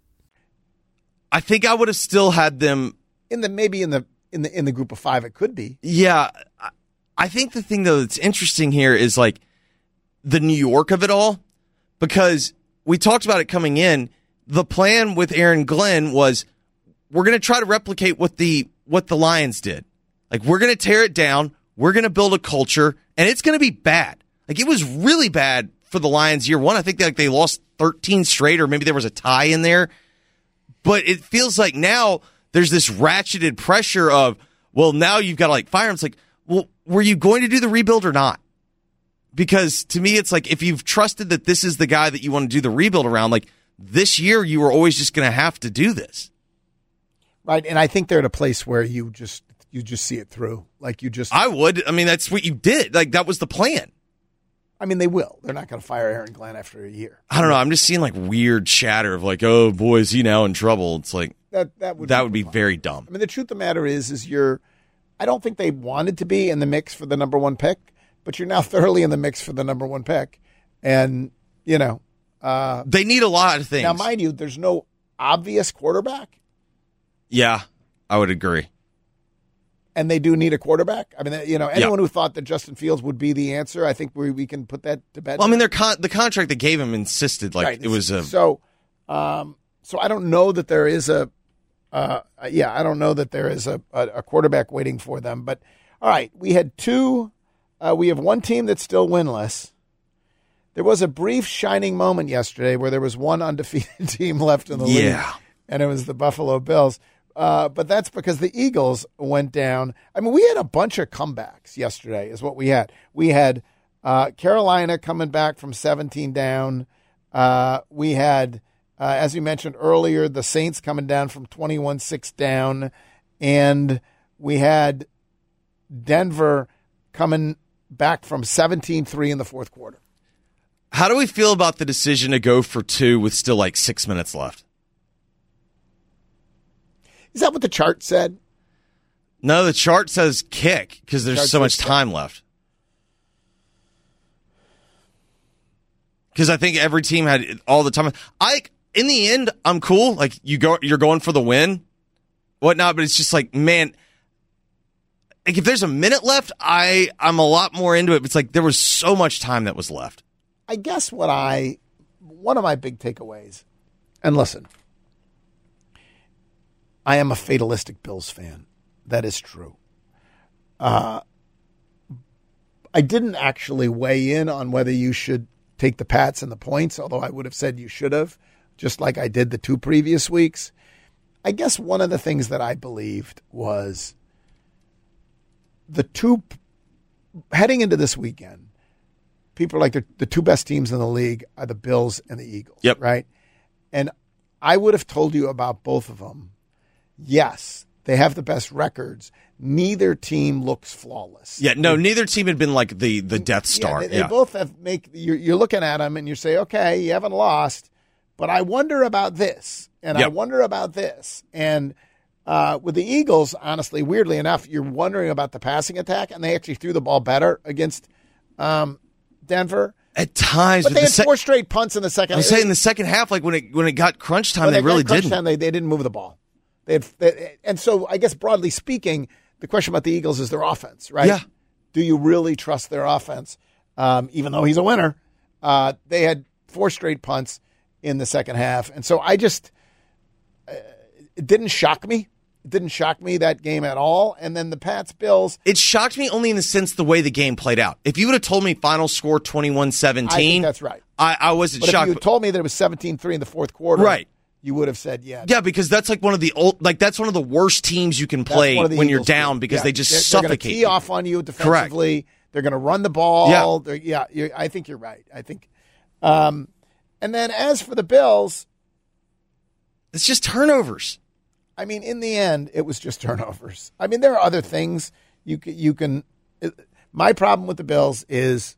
I think I would have still had them in the maybe in the in the in the group of five. It could be. Yeah. I think the thing, though, that's interesting here is like the New York of it all, because we talked about it coming in. The plan with Aaron Glenn was we're going to try to replicate what the what the Lions did. Like, we're going to tear it down. We're going to build a culture, and it's going to be bad. Like, it was really bad for the Lions year one. I think they, like, they lost thirteen straight, or maybe there was a tie in there. But it feels like now there's this ratcheted pressure of, well, now you've got to, like, fire him. It's like, well, were you going to do the rebuild or not? Because to me, it's like if you've trusted that this is the guy that you want to do the rebuild around, like this year you were always just going to have to do this. Right, and I think they're at a place where you just you just see it through. Like you just I would. I mean, that's what you did. Like that was the plan. I mean, they will. They're not going to fire Aaron Glenn after a year. I don't know. I'm just seeing like weird chatter of like, oh, boy, is he now in trouble? It's like, that that would that be would be fun. very dumb. I mean, the truth of the matter is, is you're. I don't think they wanted to be in the mix for the number one pick, but you're now thoroughly in the mix for the number one pick, and you know uh, they need a lot of things. Now, mind you, there's no obvious quarterback. Yeah, I would agree. And they do need a quarterback. I mean, you know, anyone yeah. who thought that Justin Fields would be the answer, I think we we can put that to bed. Well, I mean, their con- the contract they gave him insisted like right. it was a so. Um, so I don't know that there is a, uh, yeah, I don't know that there is a, a, a quarterback waiting for them. But all right, we had two. Uh, we have one team that's still winless. There was a brief shining moment yesterday where there was one undefeated team left in the league, yeah, and it was the Buffalo Bills. Uh, but that's because the Eagles went down. I mean, we had a bunch of comebacks yesterday is what we had. We had uh, Carolina coming back from seventeen down. Uh, we had, uh, as you mentioned earlier, the Saints coming down from twenty-one six down. And we had Denver coming back from seventeen three in the fourth quarter. How do we feel about the decision to go for two with still like six minutes left? Is that what the chart said? No, the chart says kick because there's so much time left. Because I think every team had all the time. I in the end, I'm cool. Like you go, you're going for the win, whatnot. But it's just like, man, like if there's a minute left, I I'm a lot more into it. It's like there was so much time that was left. I guess what I one of my big takeaways, and listen. I am a fatalistic Bills fan. That is true. Uh, I didn't actually weigh in on whether you should take the Pats and the points, although I would have said you should have, just like I did the two previous weeks. I guess one of the things that I believed was the two, heading into this weekend, people are like the, the two best teams in the league are the Bills and the Eagles. Yep. Right? And I would have told you about both of them. Yes, they have the best records. Neither team looks flawless. Yeah, no, neither team had been like the, the Death Star. Yeah, they, yeah. they both have make. You're, you're looking at them and you say, okay, you haven't lost, but I wonder about this, and yep. I wonder about this, and uh, with the Eagles, honestly, weirdly enough, you're wondering about the passing attack, and they actually threw the ball better against um, Denver. At times, but they the had sec- four straight punts in the second. I was saying in the second half, like when it when it got crunch time, when they, they really crunch didn't. Time, they they didn't move the ball. They had, they, and so I guess broadly speaking, the question about the Eagles is their offense, right? Yeah. Do you really trust their offense? Um, even though he's a winner, uh, they had four straight punts in the second half, and so I just uh, it didn't shock me. It didn't shock me that game at all. And then the Pats Bills. It shocked me only in the sense the way the game played out. If you would have told me final score twenty-one seventeen, I think that's right. I, I wasn't but shocked. If you told me that it was seventeen three in the fourth quarter, right? You would have said, yeah. Yeah, because that's like one of the old, like that's one of the worst teams you can play when Eagles you're down do. because yeah. they just they're, suffocate. They're going to tee you. off on you defensively. Correct. They're going to run the ball. Yeah, yeah you're, I think you're right. I think. Um, and then as for the Bills, it's just turnovers. I mean, in the end, it was just turnovers. I mean, there are other things you can. You can it, my problem with the Bills is,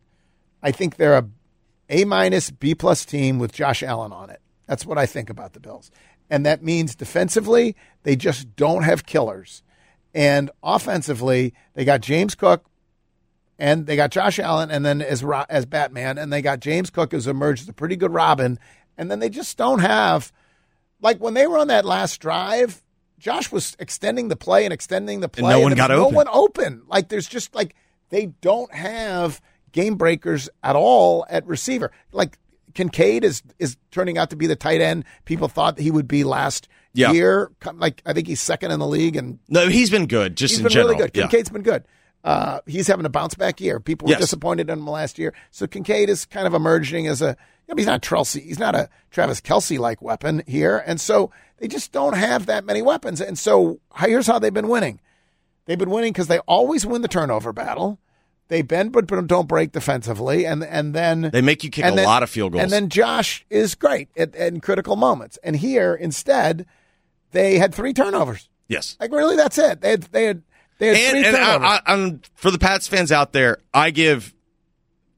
I think they're a A minus B plus team with Josh Allen on it. That's what I think about the Bills. And that means defensively, they just don't have killers. And offensively, they got James Cook and they got Josh Allen and then as as Batman, and they got James Cook who's emerged as a pretty good Robin. And then they just don't have, like when they were on that last drive, Josh was extending the play and extending the play. And no one and got no open. No one open. Like there's just like, they don't have game breakers at all at receiver. Like, Kincaid is is turning out to be the tight end people thought he would be last yeah. year. Like I think he's second in the league, and no, he's been good. Just he's in been general. really good. Yeah. Kincaid's been good. Uh, he's having a bounce back year. People were yes. disappointed in him last year, so Kincaid is kind of emerging as a. You know, he's not Travis. He's not a Travis Kelce like weapon here, and so they just don't have that many weapons. And so here's how they've been winning. They've been winning because they always win the turnover battle. They bend but don't break defensively, and and then they make you kick a then, lot of field goals. And then Josh is great at, at in critical moments. And here, instead, they had three turnovers. Yes, like really, that's it. They had they had they had and, three and turnovers. I, I, I'm, for the Pats fans out there, I give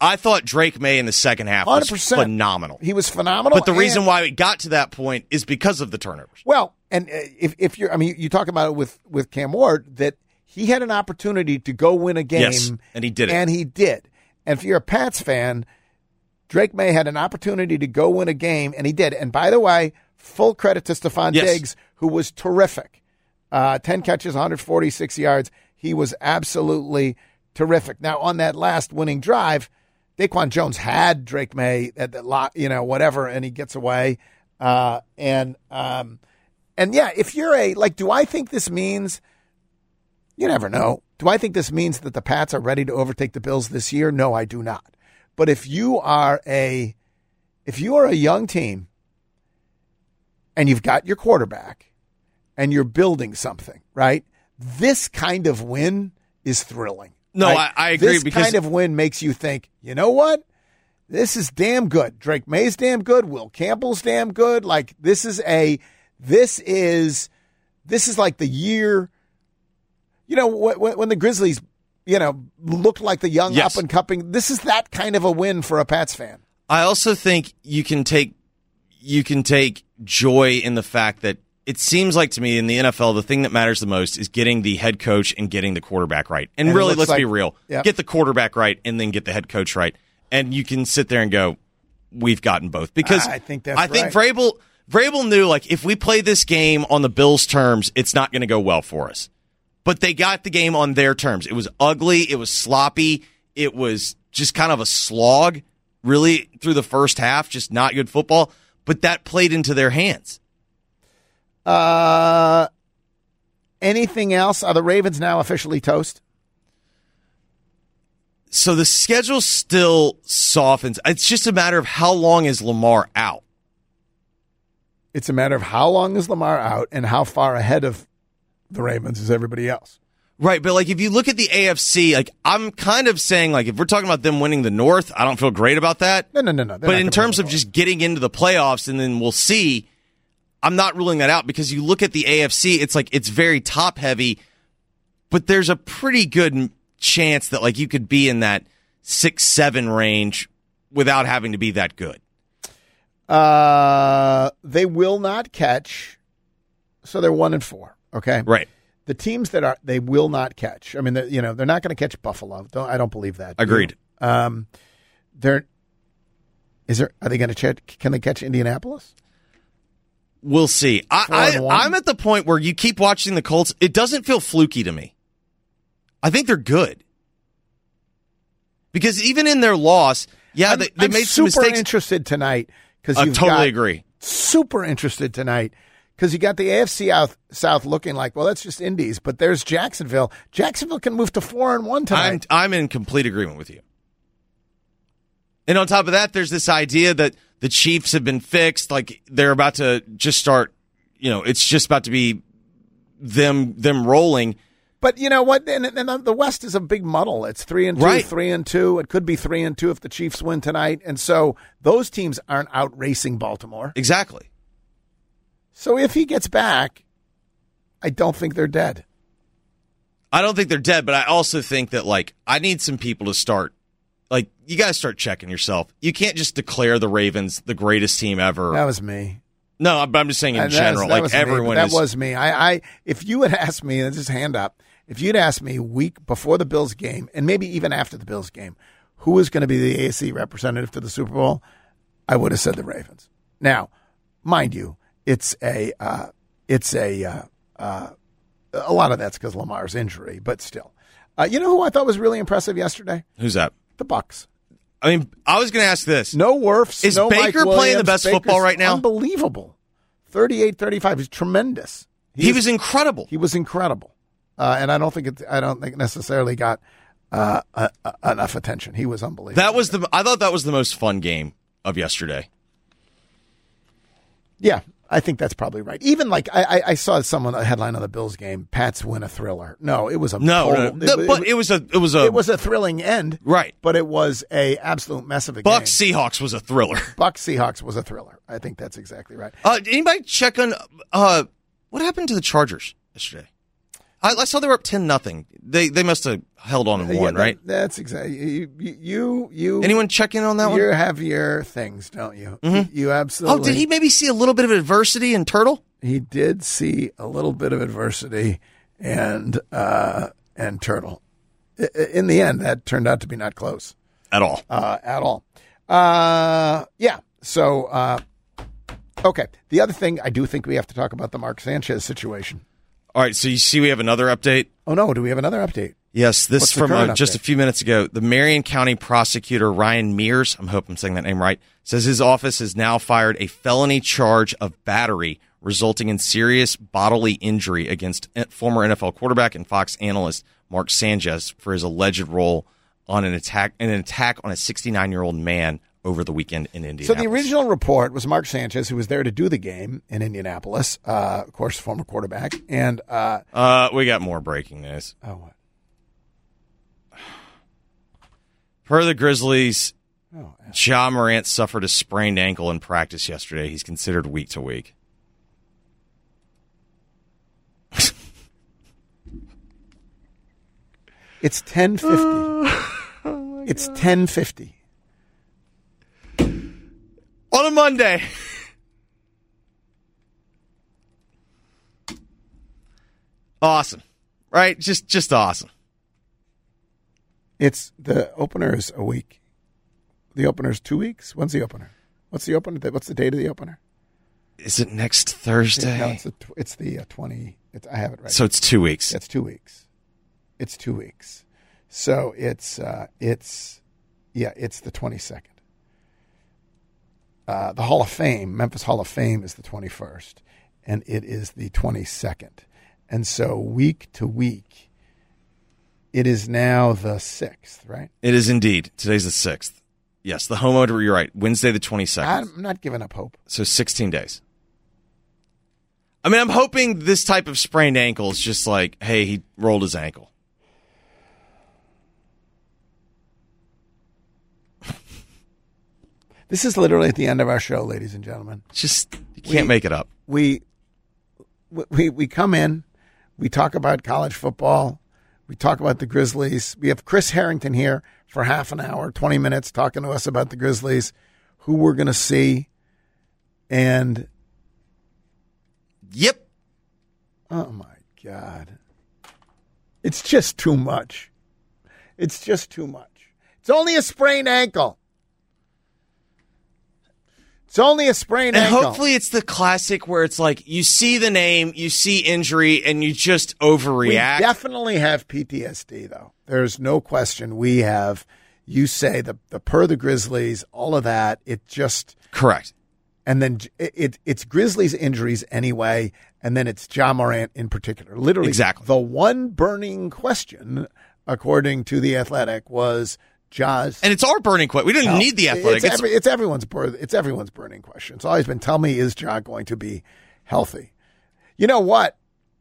I thought Drake May in the second half one was hundred percent. phenomenal. He was phenomenal. But the and, reason why it got to that point is because of the turnovers. Well, and if if you're, I mean, you talk about it with, with Cam Ward, that he had an opportunity to go win a game. Yes, and he did it. And he did. And if you're a Pats fan, Drake May had an opportunity to go win a game, and he did. And by the way, full credit to Stephon Yes. Diggs, who was terrific. Uh, ten catches, one hundred forty-six yards. He was absolutely terrific. Now, on that last winning drive, Daquan Jones had Drake May at the lot, you know, whatever, and he gets away. Uh, and um, and yeah, if you're a like, do I think this means? You never know. Do I think this means that the Pats are ready to overtake the Bills this year? No, I do not. But if you are a if you are a young team and you've got your quarterback and you're building something, right? This kind of win is thrilling. No, right? I, I agree. This because kind of win makes you think, you know what? This is damn good. Drake May's damn good. Will Campbell's damn good. Like this is a this is this is like the year. You know, when, when the Grizzlies, you know, looked like the young Yes. up and coming, this is that kind of a win for a Pats fan. I also think you can take you can take joy in the fact that it seems like to me in the N F L the thing that matters the most is getting the head coach and getting the quarterback right. And, And it really, looks let's like- be real. Yep. Get the quarterback right and then get the head coach right. And you can sit there and go, we've gotten both. Because I think that's I think right. Vrabel Vrabel knew like if we play this game on the Bills' terms, it's not going to go well for us. But they got the game on their terms. It was ugly. It was sloppy. It was just kind of a slog, really, through the first half. Just not good football. But that played into their hands. Uh, anything else? Are the Ravens now officially toast? So the schedule still softens. It's just a matter of how long is Lamar out. It's a matter of how long is Lamar out and how far ahead of the Ravens is everybody else. Right, but like if you look at the A F C, like I'm kind of saying like if we're talking about them winning the North, I don't feel great about that. No, no, no, no. They're But not in gonna terms win of the just getting into the playoffs and then we'll see, I'm not ruling that out because you look at the A F C, it's like it's very top heavy, but there's a pretty good m- chance that like you could be in that six, seven range without having to be that good. Uh, they will not catch, so they're one and four. Okay, Right. the teams that are they will not catch. I mean, they're- you know, they're not going to catch Buffalo. Don't, I don't believe that. Agreed. Um, they're is there? Are they going to catch? Can they catch Indianapolis? We'll see. I, Four and I, one? I'm at the point where you keep watching the Colts. It doesn't feel fluky to me. I think they're good. Because even in their loss, yeah, I'm, they, they I'm made some super mistakes. interested tonight because I you totally agree. Super interested tonight because you got the A F C South, South looking like, well, that's just Indies, but there's Jacksonville. Jacksonville can move to four and one I'm, tonight. I'm in complete agreement with you. And on top of that, there's this idea that the Chiefs have been fixed. Like they're about to just start, you know, it's just about to be them them rolling. But you know what? And, and the West is a big muddle. It's three and two, Right. three and two. It could be three and two if the Chiefs win tonight. And so those teams aren't out racing Baltimore. Exactly. So if he gets back, I don't think they're dead. I don't think they're dead, but I also think that, like, I need some people to start. Like, you got to start checking yourself. You can't just declare the Ravens the greatest team ever. That was me. No, but I'm just saying in Uh, that general. was- that like, was me, everyone but that is. was me. I, I, if you had asked me, and just hand up, if you'd asked me week before the Bills game, and maybe even after the Bills game, who was going to be the A F C representative to the Super Bowl, I would have said the Ravens. Now, mind you, it's a, uh, it's a, uh, uh, a lot of that's because Lamar's injury, but still, uh, you know who I thought was really impressive yesterday? Who's that? The Bucks. I mean, I was going to ask this. No Wirfs. Is no Baker Mike playing Williams. the best Baker's football right now? Unbelievable. thirty-eight thirty-five. He's tremendous. He is- was incredible. He was incredible, uh, and I don't think it. I don't think necessarily got uh, uh, uh, enough attention. He was unbelievable. That was the. I thought that was the most fun game of yesterday. Yeah, I think that's probably right. Even like I, I, I saw someone a headline on the Bills game: Pats win a thriller. No, it was a No, total, no, no, but it was a. It was a. it was a thrilling end, right. But it was a absolute mess of a Bucks game. Seahawks was a thriller. Bucks Seahawks was a thriller. I think that's exactly right. Uh, anybody check on uh, what happened to the Chargers yesterday? I, I saw they were up ten nothing. They they must have held on and Yeah, won, that- right? That's exactly you. You, you Anyone check in on that one? You have your things, don't you? Mhm. You absolutely. Oh, did he maybe see a little bit of adversity in Turtle? He did see a little bit of adversity and uh, and Turtle. I- In the end, that turned out to be not close At all. uh, at all. Uh, yeah. So, uh, okay. The other thing, I do think we have to talk about the Mark Sanchez situation. All right, so you see we have another update? Oh, no. Do we have another update? Yes, this What's the from current uh, just a update? few minutes ago. The Marion County prosecutor, Ryan Mears, I'm hoping I'm saying that name right, says his office has now fired a felony charge of battery resulting in serious bodily injury against former N F L quarterback and Fox analyst Mark Sanchez for his alleged role on an attack in an attack on a sixty-nine-year-old man over the weekend in Indianapolis. So the original report was Mark Sanchez, who was there to do the game in Indianapolis, uh, of course, former quarterback. And, uh, Uh, we got more breaking news. oh, what? Per the Grizzlies, Oh, Ja Morant suffered a sprained ankle in practice yesterday. He's considered week to week. it's ten fifty. Oh It's ten fifty. On a Monday. Awesome. Right? Just just awesome. It's the opener is a week. The opener is two weeks. When's the opener? What's the opener? What's the date of the opener? Is it next Thursday? No, it's the tw- it's the uh, twenty. It's, I have it right. So it's two weeks. It's two weeks. It's two weeks. So it's uh, it's yeah, it's the twenty second. Uh, the Hall of Fame, Memphis Hall of Fame, is the twenty first, and it is the twenty second. And so week to week, it is now the sixth, right? It is indeed. Today's the sixth. Yes, the home opener, you're right. Wednesday the twenty-second. I'm not giving up hope. So sixteen days. I mean, I'm hoping this type of sprained ankle is just like, hey, he rolled his ankle. This is literally at the end of our show, ladies and gentlemen. Just, you can't We- make it up. We, we we come in, we talk about college football, we talk about the Grizzlies. We have Chris Harrington here for half an hour, twenty minutes, talking to us about the Grizzlies, who we're going to see, and Yep. oh my God, it's just too much. It's just too much. It's only a sprained ankle. It's only a sprained And ankle. hopefully it's the classic where it's like you see the name, you see injury, and you just We overreact. definitely have P T S D, though. There's no question. We have, you say, the, the per the Grizzlies, all of that. It just, Correct. and then it, it it's Grizzlies injuries anyway, and then it's Ja Morant in particular. Literally, Exactly. the one burning question, according to The Athletic, was Ja's. And it's our burning question. We don't even need the athletic. It's, It's, every, it's everyone's bur- it's everyone's burning question. It's always been, tell me, is Ja going to be healthy? You know what?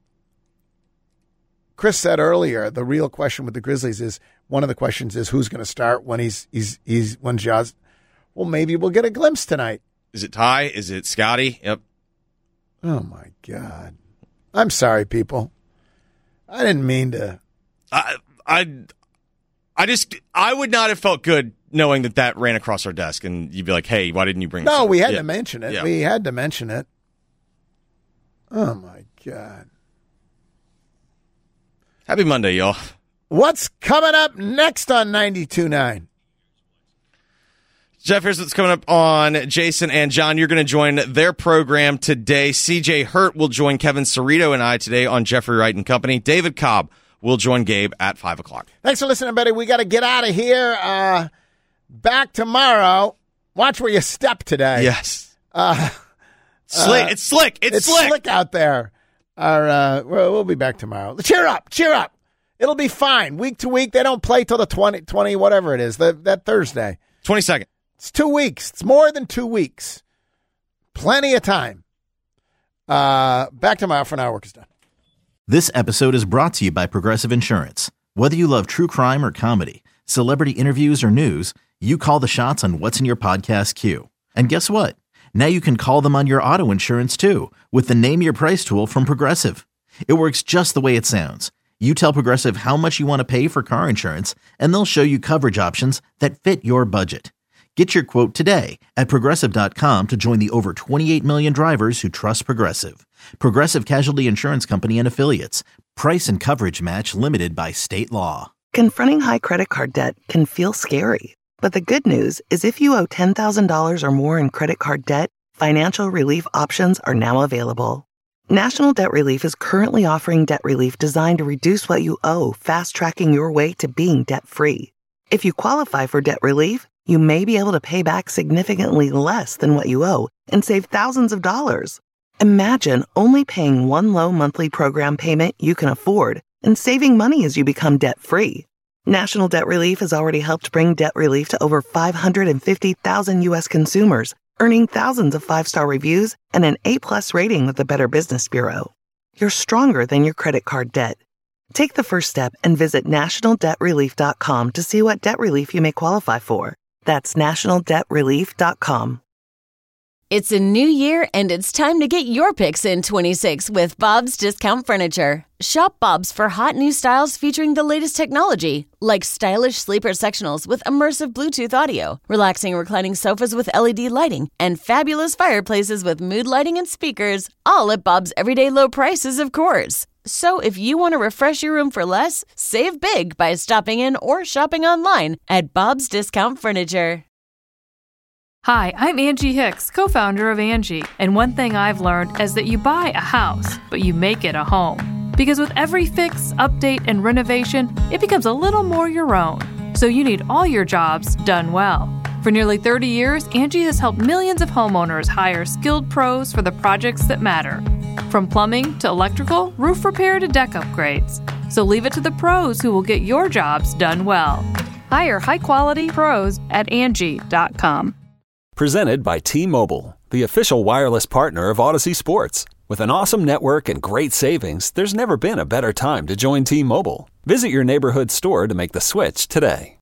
Chris said earlier, the real question with the Grizzlies is, one of the questions is who's going to start when he's he's he's when Ja's. Well, maybe we'll get a glimpse tonight. is it Ty? Is it Scotty? Yep. Oh my God! I'm sorry, people. I didn't mean to. I, I, I just, I would not have felt good knowing that that ran across our desk, and you'd be like, "Hey, why didn't you bring?" this No, up?" we had Yeah. to mention it. Yeah. We had to mention it. Oh my God! Happy Monday, y'all. What's coming up next on ninety-two point nine? Jeff, here's what's coming up on Jason and John. You're going to join their program today. C J Hurt will join Kevin Cerrito and I today on Jeffrey Wright and Company. David Cobb will join Gabe at five o'clock. Thanks for listening, buddy. We got to get out of here. Uh, back tomorrow. Watch where you step today. Yes. Uh, Slick. uh, it's slick. It's, it's slick. slick out there. Our, uh, well, we'll be back tomorrow. Cheer up. Cheer up. It'll be fine. Week to week. They don't play till the twenty, twenty whatever it is, the, that Thursday. twenty-second. It's two weeks. It's more than two weeks. Plenty of time. Uh, back tomorrow for now. Work is done. This episode is brought to you by Progressive Insurance. Whether you love true crime or comedy, celebrity interviews or news, you call the shots on what's in your podcast queue. And guess what? Now you can call them on your auto insurance too with the Name Your Price tool from Progressive. It works just the way it sounds. You tell Progressive how much you want to pay for car insurance, and they'll show you coverage options that fit your budget. Get your quote today at Progressive dot com to join the over twenty-eight million drivers who trust Progressive. Progressive Casualty Insurance Company and Affiliates. Price and coverage match limited by state law. Confronting high credit card debt can feel scary, but the good news is if you owe ten thousand dollars or more in credit card debt, financial relief options are now available. National Debt Relief is currently offering debt relief designed to reduce what you owe, fast-tracking your way to being debt-free. If you qualify for debt relief, you may be able to pay back significantly less than what you owe and save thousands of dollars. Imagine only paying one low monthly program payment you can afford and saving money as you become debt-free. National Debt Relief has already helped bring debt relief to over five hundred fifty thousand U S consumers, earning thousands of five-star reviews and an A-plus rating with the Better Business Bureau. You're stronger than your credit card debt. Take the first step and visit national debt relief dot com to see what debt relief you may qualify for. That's national debt relief dot com. It's a new year, and it's time to get your picks in twenty-six with Bob's Discount Furniture. Shop Bob's for hot new styles featuring the latest technology, like stylish sleeper sectionals with immersive Bluetooth audio, relaxing reclining sofas with L E D lighting, and fabulous fireplaces with mood lighting and speakers, all at Bob's everyday low prices, of course. So if you want to refresh your room for less, save big by stopping in or shopping online at Bob's Discount Furniture. Hi, I'm Angie Hicks, co-founder of Angie, and one thing I've learned is that you buy a house, but you make it a home. Because with every fix, update, and renovation, it becomes a little more your own. So you need all your jobs done well. For nearly thirty years, Angie has helped millions of homeowners hire skilled pros for the projects that matter. From plumbing to electrical, roof repair to deck upgrades. So leave it to the pros who will get your jobs done well. Hire high-quality pros at Angie dot com. Presented by T-Mobile, the official wireless partner of Odyssey Sports. With an awesome network and great savings, there's never been a better time to join T-Mobile. Visit your neighborhood store to make the switch today.